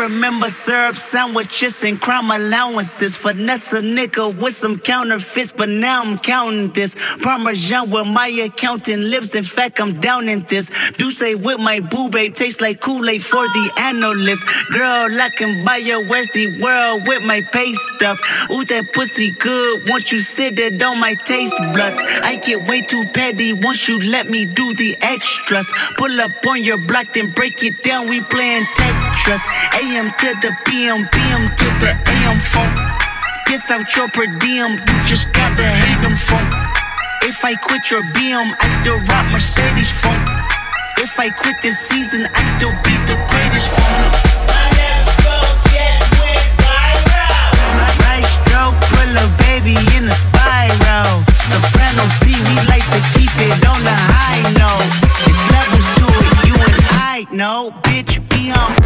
remember syrup sandwiches and crime allowances. Finesse a nigga with some counterfeits, but now I'm counting this. Parmesan where my accountant lives, in fact I'm down in this. Do say with my boo babe, tastes like Kool-Aid for the analyst. Girl, I can buy your Westy world with my pay stub. Ooh, that pussy good, won't you sit it on my taste buds? I get way too petty once you let me do the extras. Pull up on your block, then break it down, we playing Tetris. AM to the PM, PM to the AM phone. Piss out your per diem, you just gotta hate them phone. If I quit your BM, I still rock Mercedes phone. If I quit this season, I still be the greatest phone. My left stroke just went viral. Right stroke, put a baby in a spiral. Soprano C, we like to keep it on the high note. It's levels to it, you and I know, bitch, be on.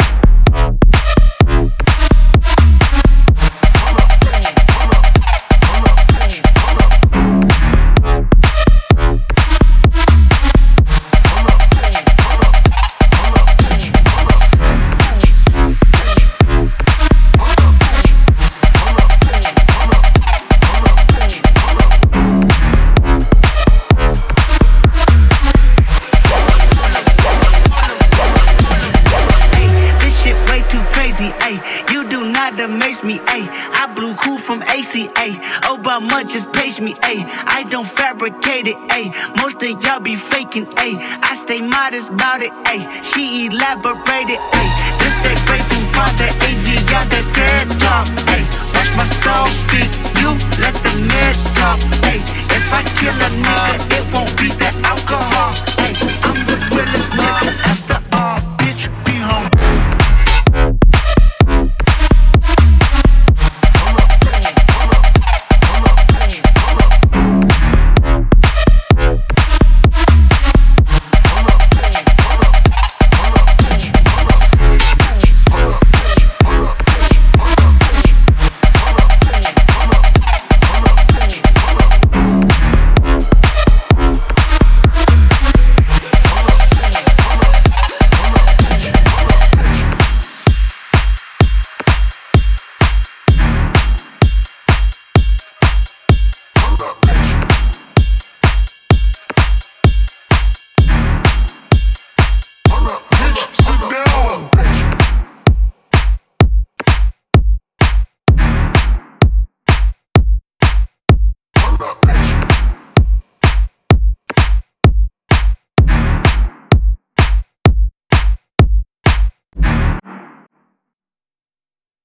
Amaze me, ayy. I blew cool from ACA. Obama just page me, ayy. I don't fabricate it, ayy. Most of y'all be faking, ayy. I stay modest about it, ayy. She elaborated, ayy. This that great thing for the AV, y'all that dead talk, ayy. Watch my soul speak, you let the mess talk, ayy. If I kill a nigga, it won't be the alcohol, ayy. I'm the realest nigga ever.